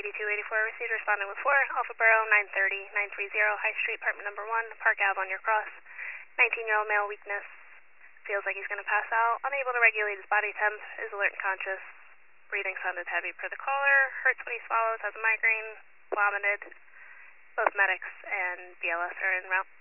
8284, received responding with 4, Alpha Borough 930, 930, High Street, apartment number 1, Park Ave on your cross. 19-year-old male, weakness, feels like he's going to pass out, unable to regulate his body temp, is alert and conscious. Breathing sounded heavy per the caller, hurts when he swallows, has a migraine, vomited. Both medics and BLS are en route.